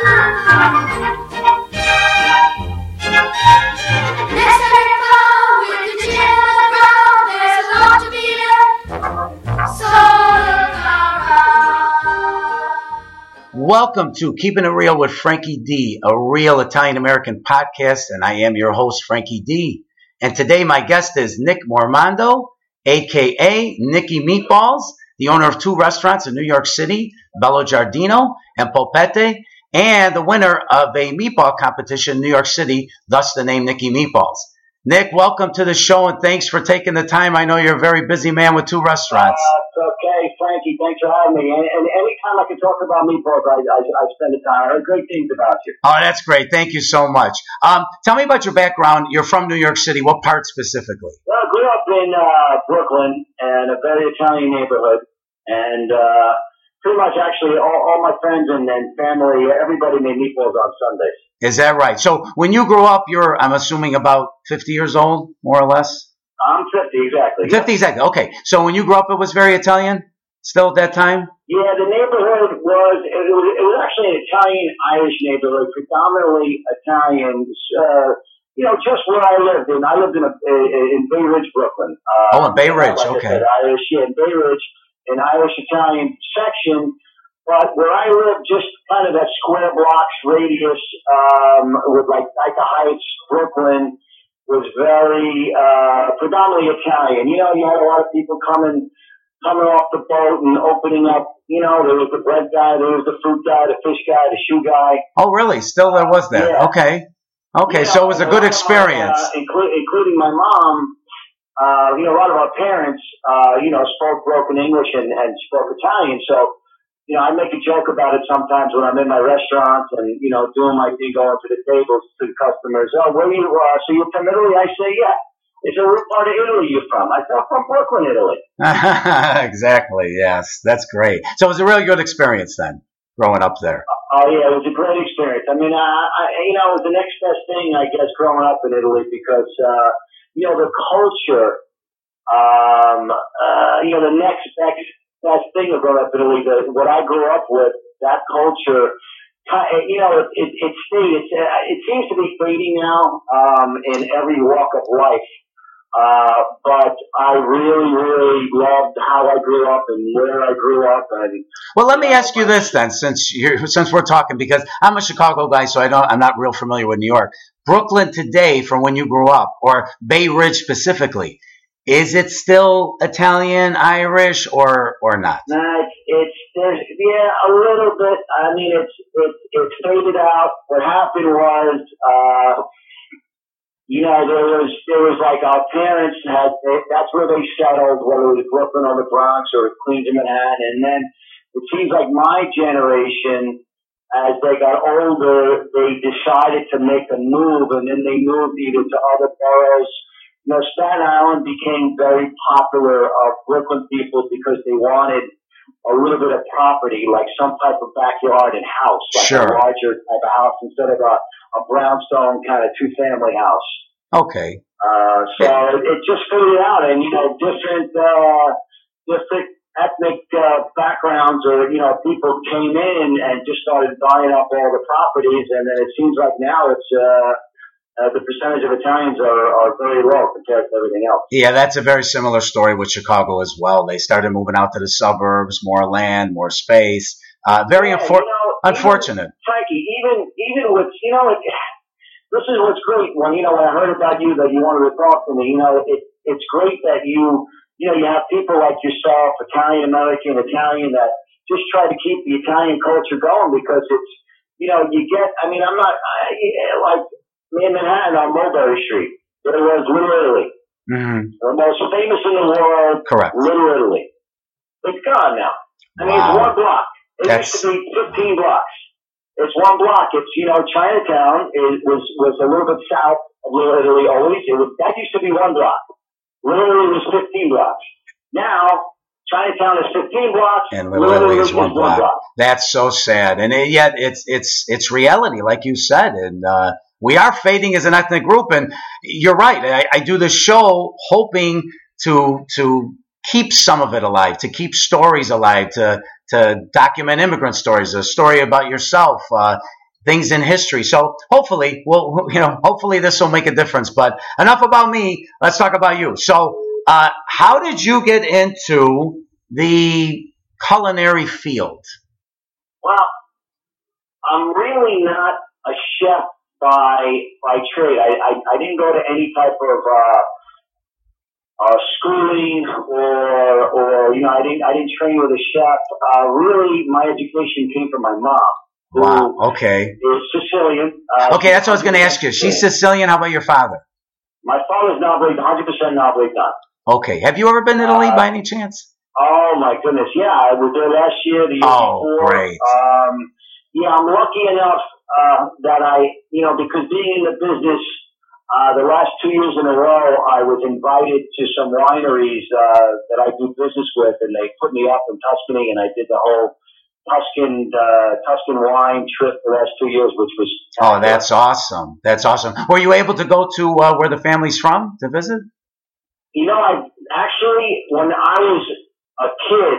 Welcome to Keeping It Real with Frankie D, a real Italian-American podcast, and I am your host, Frankie D. And today my guest is Nick Mormando, a.k.a. Nicky Meatballs, the owner of two restaurants in New York City, Bello Giardino and Polpette, and the winner of a meatball competition in New York City, thus the name Nicky Meatballs. Nick, welcome to the show, and thanks for taking the time. I know you're a very busy man with two restaurants. It's okay, Frankie. Thanks for having me. And anytime I can talk about meatballs, I spend the time. I heard great things about you. Oh, that's great. Thank you so much. Tell me about your background. You're from New York City. What part specifically? Well, I grew up in Brooklyn, in a very Italian neighborhood. And pretty much actually all my friends and family, everybody made meatballs on Sundays. Is that right? So when you grew up, I'm assuming about 50 years old, more or less? I'm 50, exactly. 50, exactly. Okay. So when you grew up, it was very Italian still at that time? Yeah, the neighborhood was actually an Italian-Irish neighborhood, predominantly Italian. Just where I lived in. I lived in Bay Ridge, Brooklyn. In Bay Ridge, like okay. I said, Irish, in Bay Ridge, an Irish-Italian section. But where I lived, just kind of that square blocks radius, with like the Heights, Brooklyn, was very predominantly Italian. You know, you had a lot of people coming off the boat and opening up. You know, there was the bread guy, there was the fruit guy, the fish guy, the shoe guy. Oh, really? Still there was that? Yeah. Okay. Okay, so it was a good experience. Including my mom. A lot of our parents, spoke broken English and spoke Italian. So, I make a joke about it sometimes when I'm in my restaurants and, doing my thing, going to the tables to the customers. Oh, where you are? So you're from Italy? I say, yeah. It's a what part of Italy you're from? I said, I'm from Brooklyn, Italy. Exactly, yes. That's great. So it was a really good experience then, growing up there. Oh, yeah, it was a great experience. I mean, it was the next best thing, I guess, growing up in Italy because, the culture, the next best thing of growing up in Italy, what I grew up with, that culture, it stayed. It seems to be fading now in every walk of life. But I really, really loved how I grew up and where I grew up. And well, let me ask you this then, since we're talking, because I'm a Chicago guy, so I'm not real familiar with New York. Brooklyn today, from when you grew up, or Bay Ridge specifically, is it still Italian, Irish, or not? There's a little bit. I mean, it's faded out. What happened was, there was like our parents that's where they settled, whether it was Brooklyn or the Bronx or Queens or Manhattan. And then it seems like my generation, as they got older, they decided to make a move, and then they moved either to other boroughs. Staten Island became very popular of Brooklyn people because they wanted a little bit of property, like some type of backyard and house, like sure. A larger type of house instead of a brownstone kind of two-family house. Okay. So it just figured out, and different ethnic backgrounds, or people came in and just started buying up all the properties, and then it seems like now it's the percentage of Italians are very low compared to everything else. Yeah, that's a very similar story with Chicago as well. They started moving out to the suburbs, more land, more space. Unfortunate. Frankie, even with this is what's great when I heard about you that you wanted to talk to me. It's great that you have people like yourself, Italian American, Italian, that just try to keep the Italian culture going, because it's you get. I mean, I'm not like me in Manhattan on Mulberry Street. There was Little Italy, the most famous in the world. Correct. Little Italy. It's gone now. I mean, It's one block. It used to be 15 blocks. It's one block. It's, Chinatown was a little bit south of Little Italy always. That used to be one block. Little Italy was 15 blocks. Now, Chinatown is 15 blocks. And Little Italy is one block. That's so sad. And yet it's reality, like you said. And, we are fading as an ethnic group. And you're right. I do this show hoping to keep some of it alive, to keep stories alive, to document immigrant stories, a story about yourself. things in history. So hopefully, hopefully this will make a difference. But enough about me. Let's talk about you. So, how did you get into the culinary field? Well, I'm really not a chef by trade. I didn't go to any type of schooling or I didn't train with a chef. Really, my education came from my mom. Wow. Okay. Is Sicilian. Okay, that's what I was going to ask you. She's Sicilian. How about your father? My father's 100% Napolitan. Okay. Have you ever been to Italy by any chance? Oh my goodness, yeah, I was there last year, the year before. Great. Yeah, I'm lucky enough that because being in the business, the last 2 years in a row, I was invited to some wineries that I do business with, and they put me up in Tuscany, and I did the whole Tuscan wine trip the last 2 years, which was that's awesome. That's awesome. Were you able to go to where the family's from to visit? I actually, when I was a kid,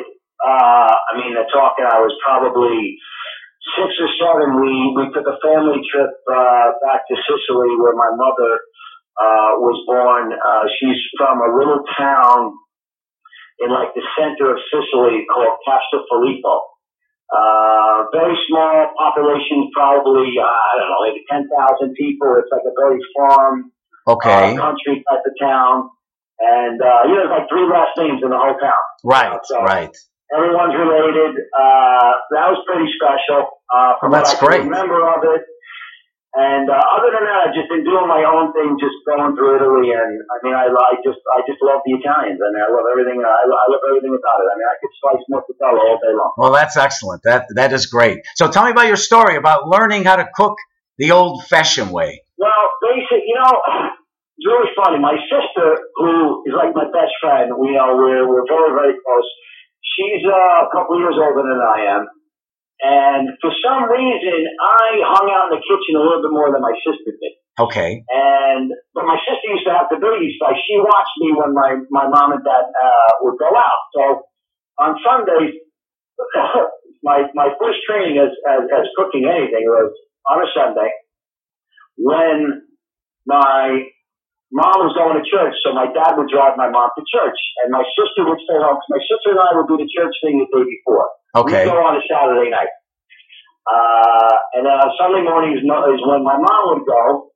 I was probably 6 or 7. We took a family trip back to Sicily, where my mother was born. She's from a little town in like the center of Sicily called Castellfilippo. Very small population, probably, maybe 10,000 people. It's like a very farm, country type of town. And, there's like 3 last names in the whole town. Right, right. Everyone's related. That was pretty special. That's great. Remember of it. And, other than that, I've just been doing my own thing, just going through Italy. And, I just love the Italians. I love everything. I love everything about it. I could slice mozzarella all day long. Well, that's excellent. That is great. So tell me about your story about learning how to cook the old-fashioned way. Well, it's really funny. My sister, who is like my best friend, we're very, very close. She's a couple years older than I am. And for some reason, I hung out in the kitchen a little bit more than my sister did. Okay. But my sister used to have the babies, so she watched me when my mom and dad would go out. So on Sundays, my first training as cooking anything was on a Sunday when my mom was going to church, so my dad would drive my mom to church, and my sister would stay home, because my sister and I would do the church thing the day before. Okay. We'd go on a Saturday night. And then on Sunday mornings is when my mom would go,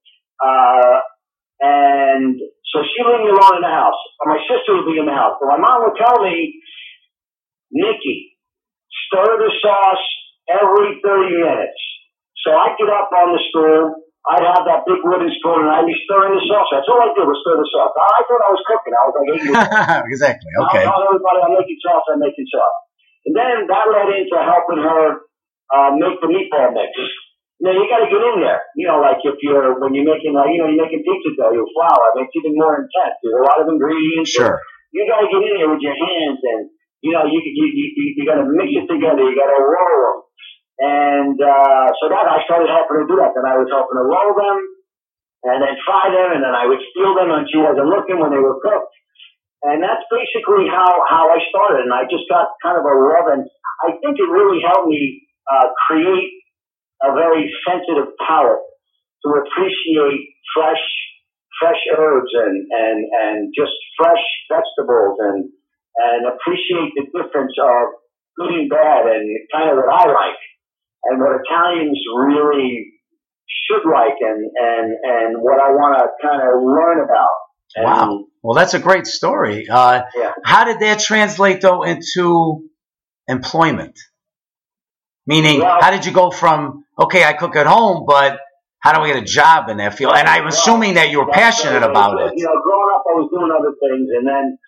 and so she would leave me alone in the house, and my sister would be in the house. But my mom would tell me, Nicky, stir the sauce every 30 minutes. So I'd get up on the stool, I'd have that big wooden spoon, and I'd be stirring the sauce. That's all I did was stir the sauce. I thought I was cooking. I was like 8 years old. Exactly. Okay. I told everybody I'm making sauce. And then that led into helping her make the meatball mix. Now you got to get in there. Like when you're making you're making pizza dough, your flour. It's even more intense. There's a lot of ingredients. Sure. You got to get in there with your hands, and you got to mix it together. You got to roll them. And so that I started helping her do that. Then I was helping her roll them, and then fry them, and then I would steal them when she wasn't looking when they were cooked. And that's basically how I started. And I just got kind of a love, and I think it really helped me create a very sensitive palate to appreciate fresh herbs and just fresh vegetables and appreciate the difference of good and bad and kind of what I like. And what Italians really should like, and what I want to kind of learn about. Wow. Well, that's a great story. How did that translate, though, into employment? Meaning, how did you go from, okay, I cook at home, but how do I get a job in that field? And I'm assuming that you were passionate about it. Growing up, I was doing other things, and then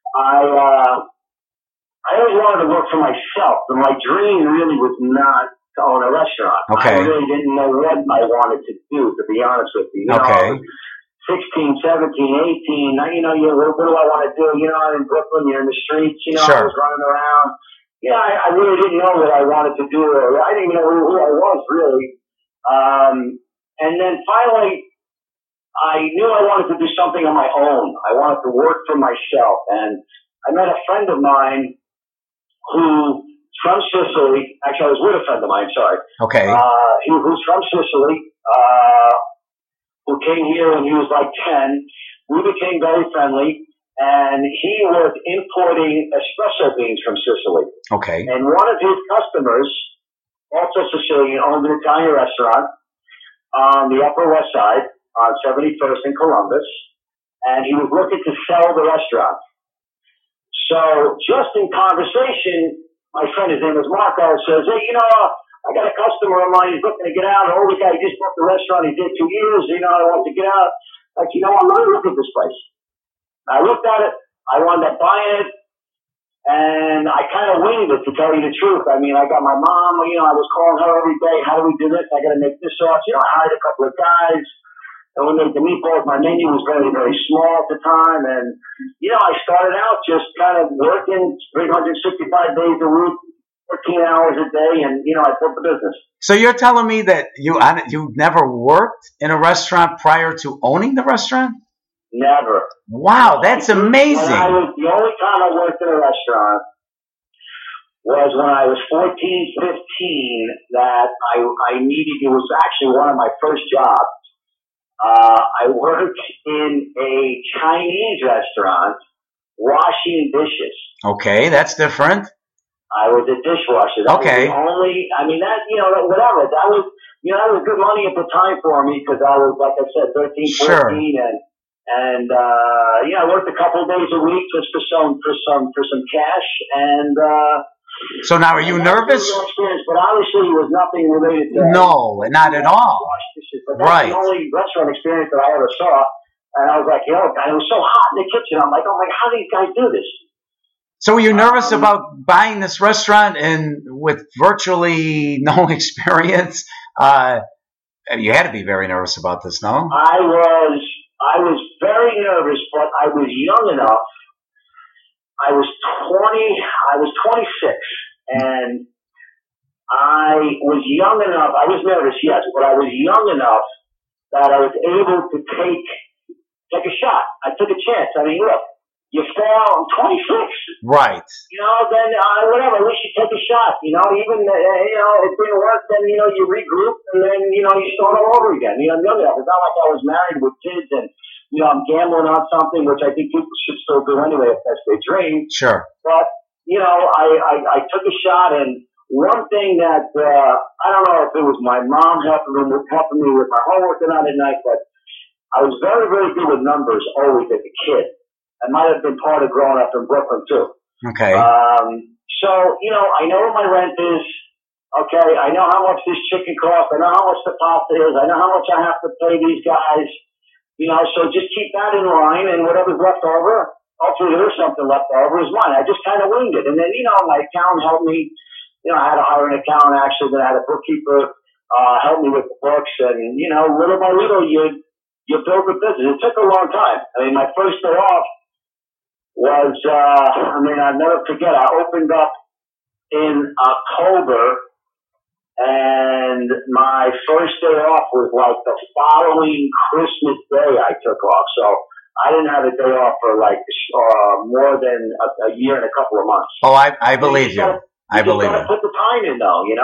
I always wanted to work for myself, but my dream really was not to own a restaurant. Okay. I really didn't know what I wanted to do, to be honest with you. Okay. 16, 17, 18, now, what do I want to do? I'm in Brooklyn, you're in the streets, Sure. I was running around. I really didn't know what I wanted to do. I didn't even know who I was, really. And then finally, I knew I wanted to do something on my own. I wanted to work for myself. And I met a friend of mine who from Sicily. Actually, I was with a friend of mine. Sorry. Okay. Who's from Sicily, who came here when he was like 10. We became very friendly, and he was importing espresso beans from Sicily. Okay. And one of his customers, also Sicilian, owned an Italian restaurant on the Upper West Side on 71st in Columbus, and he was looking to sell the restaurant. So just in conversation, my friend, his name was Marco, says, hey, I got a customer of mine. He's looking to get out. An older guy, he just bought the restaurant. He did 2 years. I want to get out. Like, what? Let me look at this place. I looked at it. I wound up buying it. And I kind of winged it, to tell you the truth. I mean, I got my mom, I was calling her every day. How do we do this? I got to make this sauce. I hired a couple of guys. And we made the meatballs. My menu was very, very small at the time. And, I started out just kind of working 365 days a week, 14 hours a day. And, I built the business. So you're telling me that you never worked in a restaurant prior to owning the restaurant? Never. Wow, that's amazing. The only time I worked in a restaurant was when I was 14, 15, that I needed, it was actually one of my first jobs. I worked in a Chinese restaurant washing dishes. Okay, that's different. I was a dishwasher. That okay. Was the only, whatever. That was, that was good money at the time for me because I was, like I said, 13, 14, sure. And I worked a couple of days a week just for some cash. And so now, are you nervous? But honestly, it was nothing related to no, not at all. But that's the only restaurant experience that I ever saw. And I was like, and it was so hot in the kitchen. I'm like, how do these guys do this? So were you nervous about buying this restaurant and with virtually no experience? You had to be very nervous about this, no? I was very nervous, but I was young enough. I was 26, and I was young enough. I was nervous, yes, but I was young enough that I was able to take a shot. I took a chance. I mean, look, you fail. I'm 26. Right. Then whatever. At least you take a shot. Even it didn't work. Then you regroup, and then you start all over again. I'm young enough. It's not like I was married with kids and. I'm gambling on something, which I think people should still do anyway if that's their dream. Sure. But, I took a shot, and one thing that, I don't know if it was my mom helping me with my homework or not at night, but I was very, very good with numbers always as a kid. That might have been part of growing up in Brooklyn, too. Okay. So, I know what my rent is. Okay. I know how much this chicken costs. I know how much the pasta is. I know how much I have to pay these guys. So just keep that in line, and whatever's left over, hopefully there's something left over, is mine. I just kind of winged it. And then, my accountant helped me. I had to hire an accountant, actually, then I had a bookkeeper help me with the books. And, little by little, you build the business. It took a long time. I mean, my first day off was, I'll never forget, I opened up in October. And my first day off was like the following Christmas day I took off. So I didn't have a day off for like more than a year and a couple of months. Oh, I believe you. I believe you. You gotta put the time in, though. You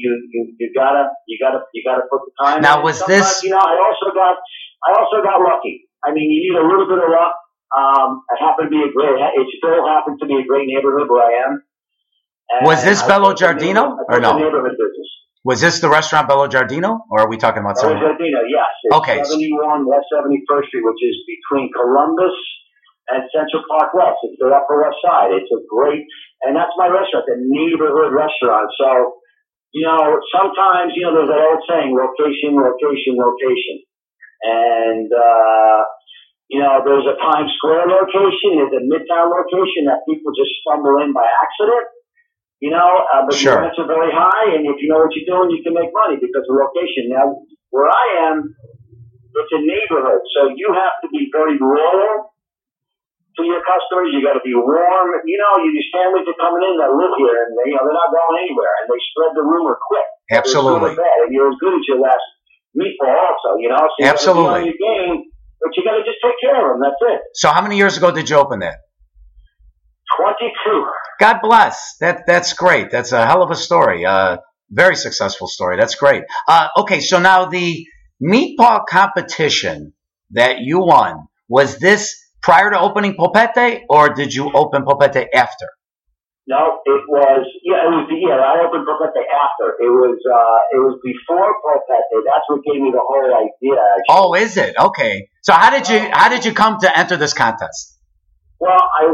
gotta put the time in. Now, was this? I also got lucky. I mean, you need a little bit of luck. It still happened to be a great neighborhood where I am. And was this Bello Giardino or no? Neighborhood business. Was this the restaurant Bello Giardino, or are we talking about something? Bello Giardino, yes. It's okay. 71 West 71st Street, which is between Columbus and Central Park West. It's the Upper West Side. It's a great, and that's my restaurant, the neighborhood restaurant. So, sometimes, there's that old saying, location, location, location. And, there's a Times Square location, there's a Midtown location that people just stumble in by accident. But sure. The rents are very high, and if you know what you're doing, you can make money because of location. Now, where I am, it's a neighborhood, so you have to be very loyal to your customers. You got to be warm. These families are coming in that live here, and they're not going anywhere, and they spread the rumor quick. Absolutely. And you're as good as your last meatball, also. So you absolutely. Gotta be on your game, but you got to just take care of them. That's it. So, how many years ago did you open that? 22. God bless. That's great. That's a hell of a story. Very successful story. That's great. Okay, so now the meatball competition that you won, was this prior to opening Polpette, or did you open Polpette after? No, I opened Polpette after. It was before Polpette. That's what gave me the whole idea, actually. Oh, is it? Okay. So how did you come to enter this contest? Well,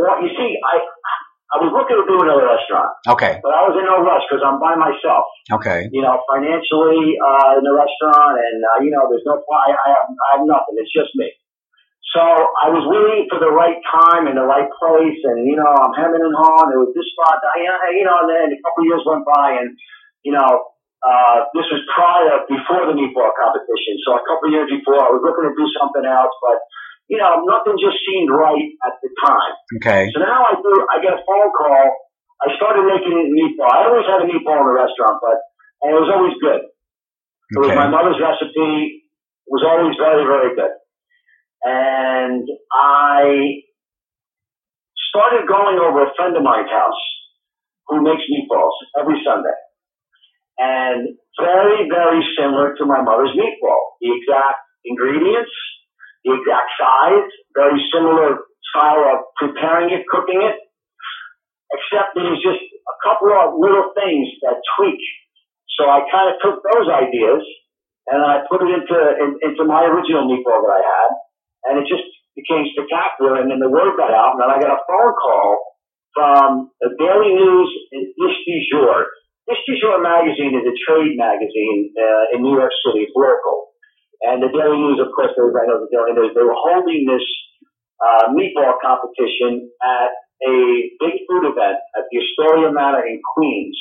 I was looking to do another restaurant. Okay. But I was in no rush because I'm by myself. Okay. Financially, in the restaurant, and, there's I have nothing. It's just me. So I was waiting for the right time and the right place, and, I'm hemming and hawing. There was this spot, and then a couple of years went by, and, this was before the meatball competition. So a couple of years before, I was looking to do something else, but, nothing just seemed right at the time. Okay. So now I get a phone call. I started making meatball. I always had a meatball in the restaurant, and it was always good. It was my mother's recipe. It was always very, very good. And I started going over a friend of mine's house who makes meatballs every Sunday. And very, very similar to my mother's meatball. The exact ingredients, the exact size, very similar style of preparing it, cooking it, except there's just a couple of little things that tweak. So I kind of took those ideas and I put it into my original meatball that I had, and it just became spectacular. And then the word got out, and then I got a phone call from the Daily News and Dish du Jour. Dish du Jour magazine is a trade magazine in New York City. It's local. And the Daily News, of course, everybody knows the Daily News. They were holding this meatball competition at a big food event at the Astoria Manor in Queens.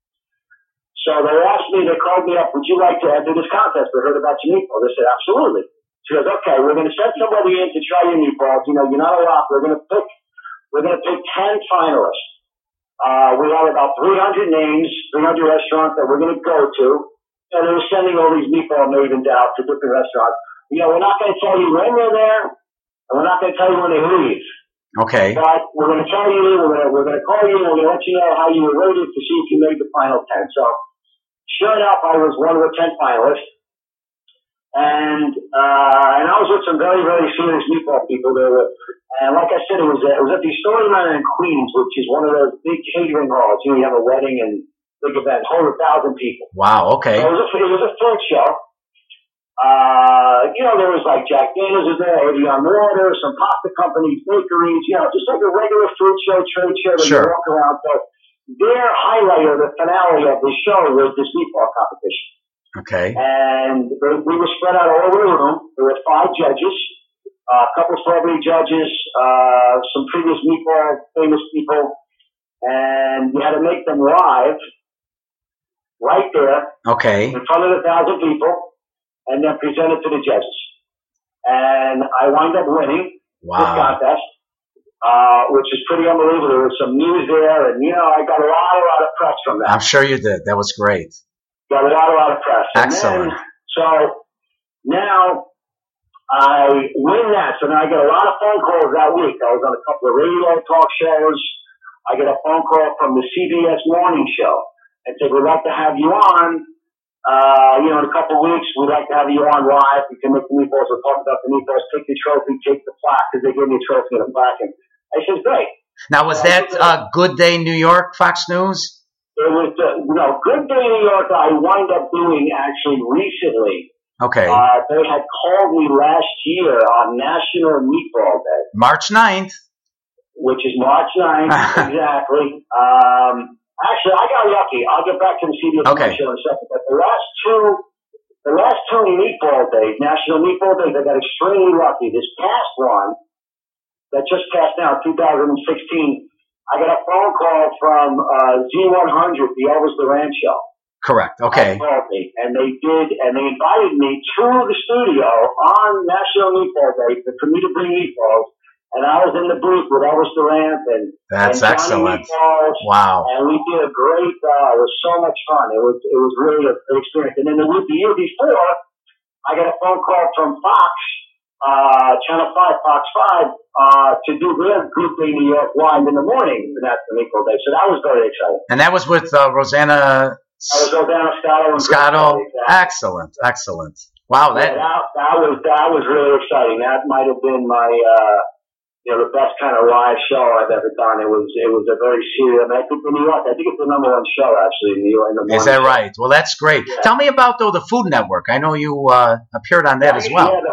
So they called me up, would you like to enter this contest? We heard about your meatballs. I said, absolutely. She goes, okay, we're going to send somebody in to try your meatballs. You're not a lot. We're going to pick 10 finalists. We have about 300 names, 300 restaurants that we're going to go to. And they're sending all these meatball mavens out to different restaurants. We're not going to tell you when they're there, and we're not going to tell you when they leave. Okay. But we're going to tell you, we're going to call you, and we're going to let you know how you were rated to see if you made the final 10. So, sure enough, I was one of the 10 finalists. And I was with some very, very serious meatball people there. And like I said, it was at the Astoria Manor in Queens, which is one of those big catering halls. You have a wedding and big event, hold 1,000 people. Wow, okay. So it was a food show. There was like Jack Daniels was there, Evian Water, some pasta companies, bakeries, just like a regular food show, trade show that you walk around. So their highlight or the finale of the show was this meatball competition. Okay. And we were spread out all over the room. There were 5 judges, a couple celebrity judges, some previous meatball famous people, and you had to make them live right there. Okay. In front of 1,000 people, and then present it to the judges. And I wound up winning this contest, which is pretty unbelievable. There was some news there, and I got a lot of press from that. I'm sure you did. That was great. Got a lot of press. Excellent. So now I win that. So then I get a lot of phone calls that week. I was on a couple of radio talk shows. I get a phone call from the CBS morning show and said, we'd like to have you on. In a couple of weeks, we'd like to have you on live. You can make the meatballs. We'll talk about the meatballs. Take the trophy, take the plaque, because they gave me a trophy and a plaque. And I said, great. Now, was that Good Day New York, Fox News? It was, Good Day New York, I wind up doing actually recently. Okay. They had called me last year on National Meatball Day. March 9th. Which is March 9th, exactly. Actually, I got lucky. I'll get back to the CBS show in a second. But the last two meatball days, National Meatball Days, I got extremely lucky. This past one, that just passed now, 2016, I got a phone call from Z100, the Elvis Duran show. Correct. Okay. They called me, and they invited me to the studio on National Meatball Day for me to bring meatballs. And I was in the booth with Elvis Duran and that's and excellent. Meatballs, wow. And we did a great. It was so much fun. It was really a great experience. And then the year before, I got a phone call from Fox Channel 5, Fox 5, to do their Good Day New York live in the morning for that meatball day. So that was very exciting. And that was with Rosanna That was Rosanna Scotto. Excellent, excellent. Wow, that was really exciting. That might have been my the best kind of live show I've ever done. It was a very serious. I think in New York, I think it's the #1 show actually in New York. Is that right? Well, that's great. Yeah. Tell me about the Food Network. I know you appeared on that as well. Yeah,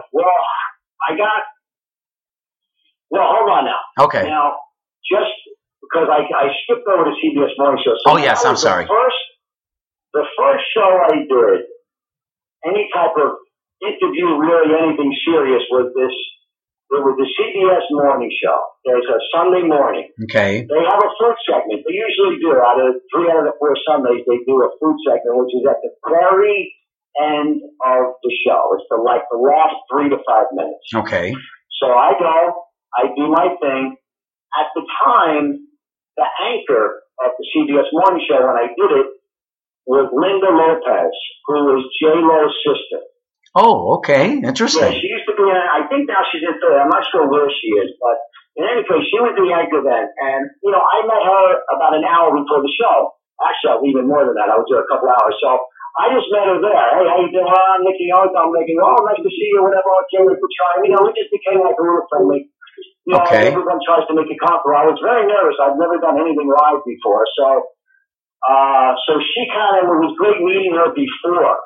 hold on now. Okay. Now, just because I skipped over to CBS Morning Show. So yes, I'm sorry. The first show I did, any type of interview, really anything serious, was this. It was the CBS Morning Show. There's a Sunday morning. Okay. They have a food segment. They usually do. Out of 3 out of the 4 Sundays, they do a food segment, which is at the very end of the show. It's the last 3 to 5 minutes. Okay. So I go, I do my thing. At the time, the anchor of the CBS Morning Show when I did it was Linda Lopez, who was J-Lo's sister. Oh, okay. Interesting. Yeah, she used to be I think now she's in Philly. I'm not sure where she is, but in any case, she was the anchor then. And, I met her about an hour before the show. Actually, even more than that. I was there a couple hours. So I just met her there. Hey, how you doing? I'm Nicky. I'm making, nice to see you, whatever. Okay, we could try. We just became like a little friendly. Okay. Everyone tries to make a compliment. I was very nervous. I've never done anything live before. So she kind of, it was great meeting her before.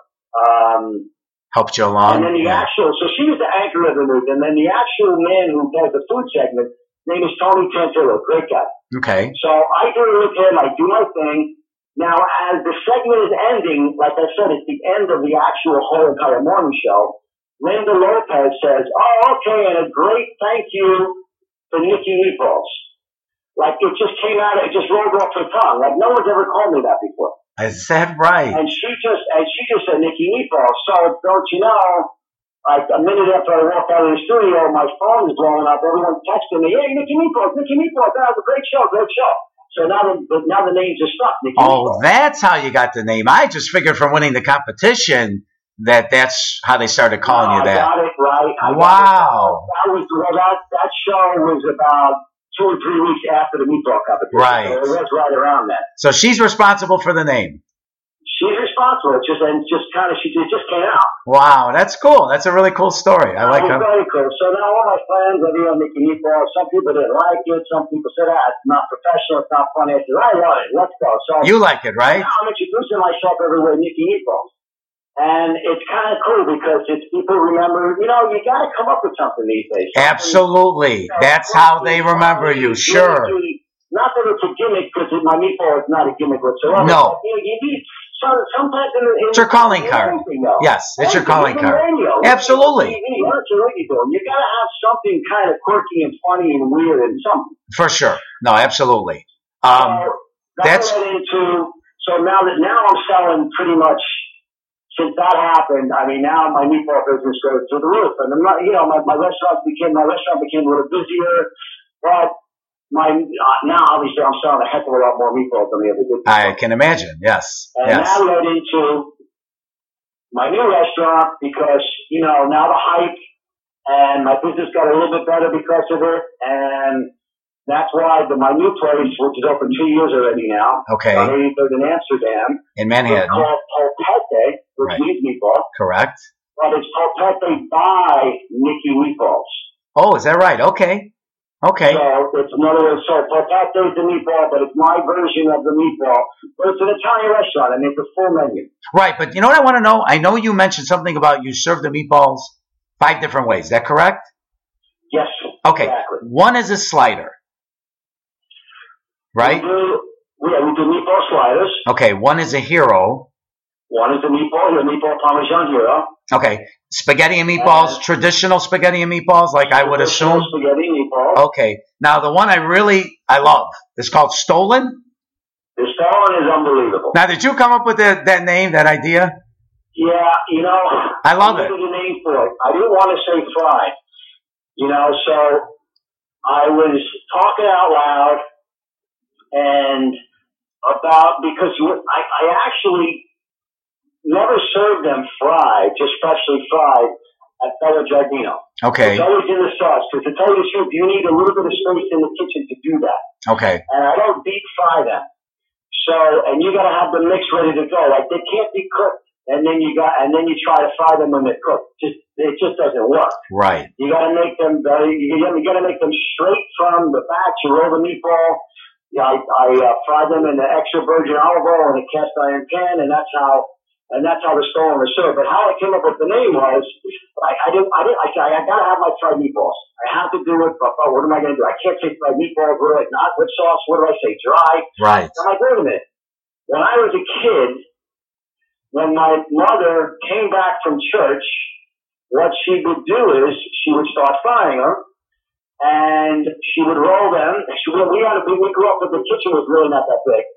Helped you along. And then so she was the anchor of the news. And then the actual man who does the food segment, his name is Tony Tantillo, great guy. Okay. So I do it with him. I do my thing. Now, as the segment is ending, like I said, it's the end of the actual whole entire morning show. Linda Lopez says, okay, and a great thank you for Nicky Meatballs. Like it just came out, it just rolled off her tongue. Like no one's ever called me that before. Is that right? And she just said Nicky Meatballs. So don't you know? Like a minute after I walked out of the studio, my phone is blowing up. Everyone's texting me, "Hey, Nicky Meatballs, Nicky Meatballs! That was a great show, great show." So now the names are stuck. Nicky Meatballs. That's how you got the name. I just figured from winning the competition that's how they started calling you that. I got it right. Wow. That show was about 2 or 3 weeks after the meatball competition. Right. So it was right around that. So she's responsible for the name. She's responsible. It just came out. Wow, that's cool. That's a really cool story. I like it. Very cool. So now all my friends are doing Nicky Meatballs. Some people didn't like it. Some people said, it's not professional. It's not funny. I said, I love it. Let's go. So you like it, right? Now I'm introducing myself everywhere, Nicky Meatballs. And it's kind of cool because people remember, you got to come up with something these days. Absolutely. That's how they remember you. Sure. Not that it's a gimmick because my meatball is not a gimmick whatsoever. No. You need sometimes it's your calling card. Yes, it's your calling card. Absolutely. You got to have something kind of quirky and funny and weird and something. For sure. No, absolutely. So now I'm selling pretty much. Since that happened, I mean, now my meatball business goes through the roof, and I'm not, my restaurant became a little busier, but now obviously I'm selling a heck of a lot more meatballs than I ever did before. I can imagine, yes. And that led into my new restaurant because now the hype and my business got a little bit better because of it, and that's why my new place, which is open 2 years already now, okay, on 83rd in Amsterdam, in Manhattan, it's called Polpette, which means meatball. Correct. But it's Polpette by Nicky Meatballs. Oh, is that right? Okay. So it's another. So Polpette is the meatball, but it's my version of the meatball. But it's an Italian restaurant. I mean, it's a full menu. Right, but you know what I want to know? I know you mentioned something about you serve the meatballs 5 different ways. Is that correct? Yes. Okay. Exactly. One is a slider. Right? We do meatball sliders. Okay, one is a hero. One is the meatball Parmesan hero. Okay, spaghetti and meatballs, traditional spaghetti and meatballs, like I would assume. Spaghetti and meatballs. Okay, now the one I love is called Stolen. The Stolen is unbelievable. Now, did you come up with that name, that idea? Yeah, I love it. I needed a name for it. I didn't want to say fried. So I was talking out loud. And because I actually never served them fried, just freshly fried at Bella Giardino. Okay. It's always in the sauce. Because to tell you the truth, you need a little bit of space in the kitchen to do that. Okay. And I don't deep fry them. So, and you got to have the mix ready to go. Like they can't be cooked, and then you try to fry them when they're cooked. It just doesn't work. Right. You got to make them you got to make them straight from the batch. You roll the meatball. Yeah, I fry them in the extra virgin olive oil in a cast iron pan, and that's how the stolen was served. But how I came up with the name was I said I got to have my fried meatballs. I have to do it, but what am I going to do? I can't say fried meatballs. What do I not? What sauce? What do I say? Dry. Right. I'm like, wait a minute. When I was a kid, when my mother came back from church, what she would do is she would start frying them, and she would roll them. We grew up with the kitchen was really not that big.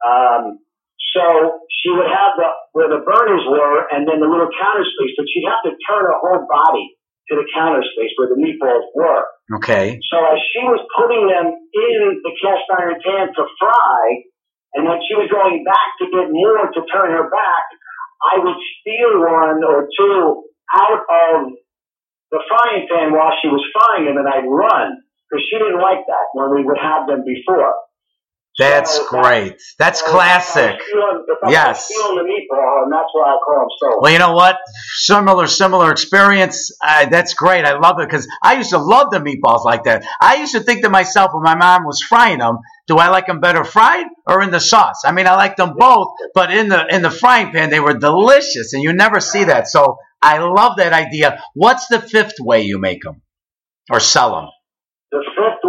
So she would have where the burners were and then the little counter space, but she'd have to turn her whole body to the counter space where the meatballs were. Okay. So as she was putting them in the cast iron pan to fry, and when she was going back to get more to turn her back, I would steal one or two out of the frying pan while she was frying them, and I'd run because she didn't like that when we would have them before. That's great. That's classic. Yes. Stealing the meatball, and that's why I call them stolen. Well, you know what? Similar experience. That's great. I love it because I used to love the meatballs like that. I used to think to myself when my mom was frying them, do I like them better fried or in the sauce? I mean, I like them both, but in the frying pan, they were delicious, and you never see that. So I love that idea. What's the fifth way you make them or sell them? The fifth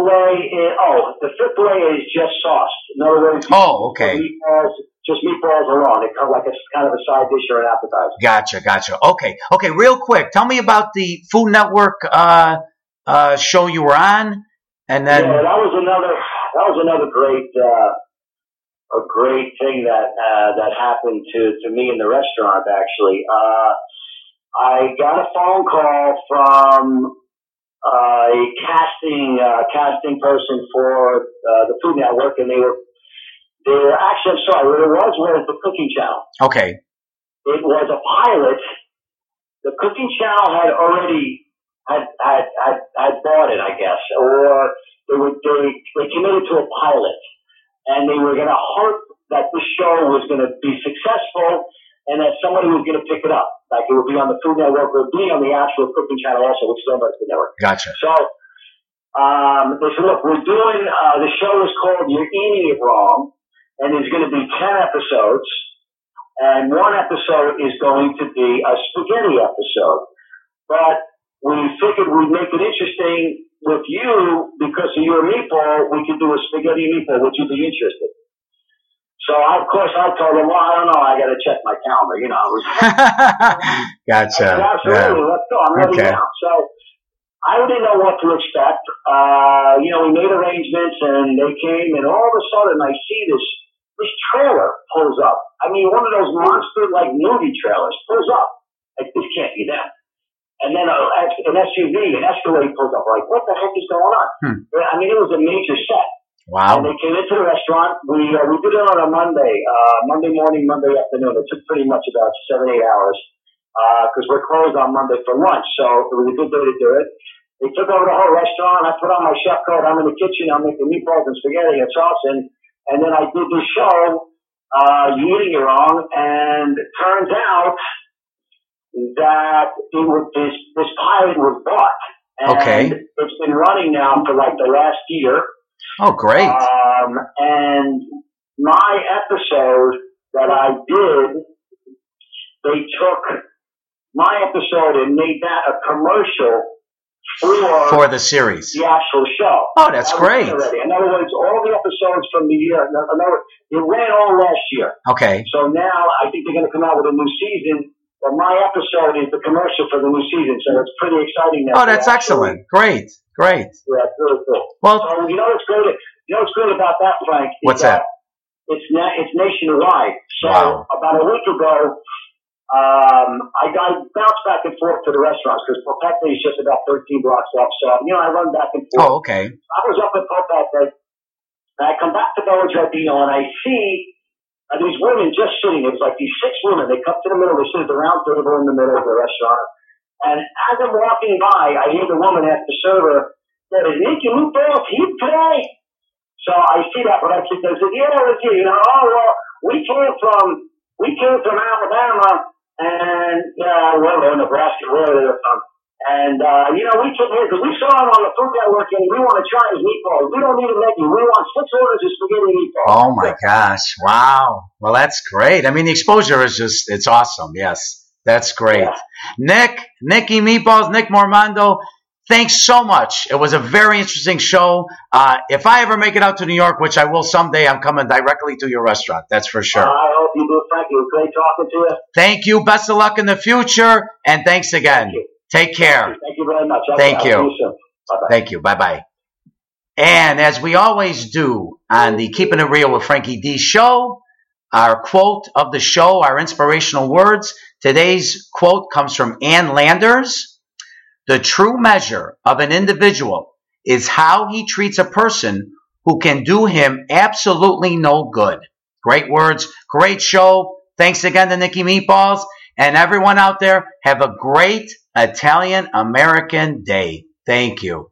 way is just sauce. In other words, okay. Meatballs alone. It comes like a kind of a side dish or an appetizer. Gotcha. Okay. Real quick, tell me about the Food Network show you were on, and then that was another great thing that happened to me in the restaurant. Actually, I got a phone call from a casting person for the Food Network, and they were actually, I'm sorry, what it was the Cooking Channel. Okay. It was a pilot. The Cooking Channel had already had bought it, I guess, or they committed to a pilot, and they were going to hope that the show was going to be successful and that somebody was going to pick it up. Like it would be on the Food Network, it would be on the actual Cooking Channel also, which is owned by the Food Network. Gotcha. So they said, look, we're doing, the show is called You're Eating It Wrong, and there's going to be 10 episodes, and one episode is going to be a spaghetti episode. But we figured we'd make it interesting with you because of your meatball. We could do a spaghetti meatball. Would you be interested? So, of course, I told him, well, I don't know. I got to check my calendar, you know. Gotcha. Said, absolutely. Let's go. I'm ready now. So, I didn't know what to expect. We made arrangements, and they came, and all of a sudden, I see this trailer pulls up. I mean, one of those monster, like, movie trailers pulls up. Like, this can't be them. And then an SUV, an Escalade pulls up. Like, what the heck is going on? I mean, it was a major set. Wow. And they came into the restaurant. We did it on a Monday morning, Monday afternoon. It took pretty much about 7-8 hours because we're closed on Monday for lunch. So it was a good day to do it. They took over the whole restaurant. I put on my chef coat. I'm in the kitchen. I'm making meatballs and spaghetti and sauce. And then I did this show, You're Eating It Wrong. And it turns out that this pilot was bought. And it's been running now for like the last year. Oh, great. And my episode that I did, they took my episode and made that a commercial for the series. The actual show. Oh, that's great. In other words, all the episodes from the year, it ran all last year. Okay. So now I think they're going to come out with a new season. But my episode is the commercial for the new season, so it's pretty exciting. That's excellent. Great. Yeah, it's really cool. Well, so you know what's great about that, Frank? What's that? It's nationwide. So about a week ago, I bounced back and forth to the restaurants because Popete is just about 13 blocks off. So I run back and forth. Oh, okay. I was up at Popete, and I come back to Bella Giardino, and I see these women just sitting. It was like these 6 women. They come to the middle. They sit at the round table in the middle of the restaurant. And as I'm walking by, I hear the woman ask the server, "Is Nicky Meatballs here today?" So I see that production. I said, "Yeah, it's here." "Oh, well, we came from Alabama and wherever, Nebraska, wherever they're from. And we came here because we saw him on the Food Network and we want to try his meatballs. We don't need a menu. We want 6 orders of spaghetti meatballs." Oh my gosh. Wow. Well, that's great. I mean, the exposure is it's awesome. Yes. That's great. Yeah. Nicky Meatballs, Nick Mormando, thanks so much. It was a very interesting show. If I ever make it out to New York, which I will someday, I'm coming directly to your restaurant. That's for sure. I hope you do. Thank you. Great talking to you. Thank you. Best of luck in the future. And thanks again. Thank you. Take care. Thank you very much. Thank you. See you soon. Bye-bye. Thank you. Bye-bye. And as we always do on the Keeping It Real with Frankie D show, our quote of the show, our inspirational words. Today's quote comes from Ann Landers. "The true measure of an individual is how he treats a person who can do him absolutely no good." Great words. Great show. Thanks again to Nicky Meatballs. And everyone out there, have a great Italian American Day. Thank you.